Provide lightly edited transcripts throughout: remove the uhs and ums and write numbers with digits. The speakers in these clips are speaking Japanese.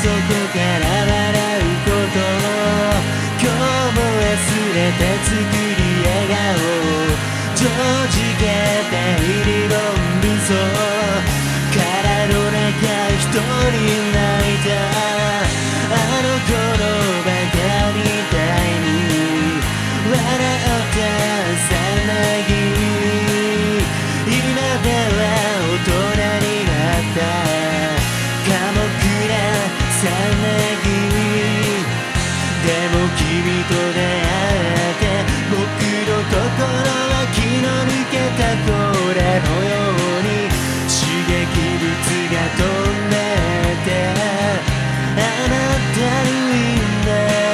から笑うこと今日も忘れて作り笑顔長時間大理論理想殻の中一人泣いたあの頃バカみたいに笑ったさなぎ今では大人になった寡黙なさなぎでも君と出会って僕の心は気の抜けた甲羅のように刺激物が飛んでてあなたのいいんだ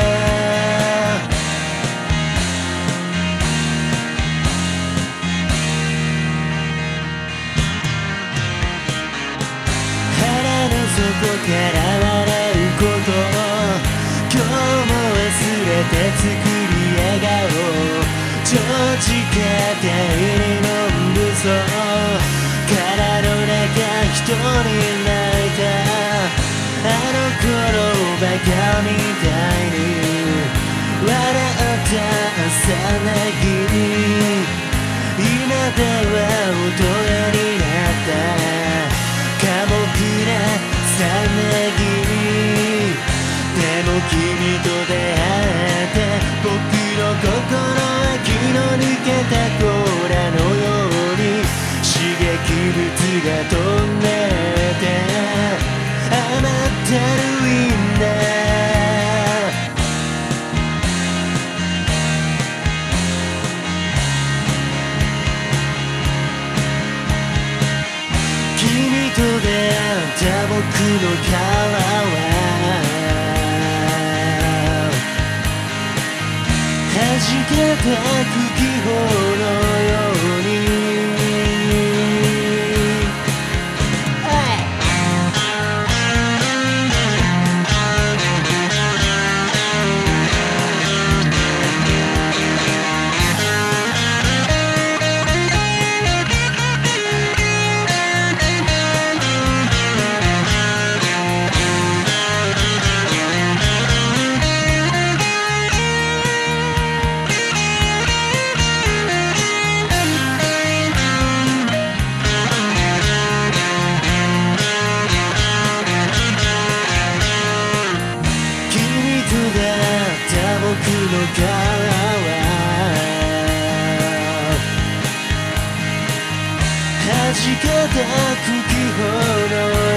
腹の底から笑うこと今日も忘れて作り笑顔長時間大理論武装殻の中一人泣いたあの頃バカみたいに笑った朝なぎ今では大人になった寡黙なさなぎでも君と出会って僕の心は気の抜けた甲羅のように刺激物が飛んでてあなたのいいんだ君と出会った僕の皮は弾けた茎ほのように僕の皮は弾けた茎ほど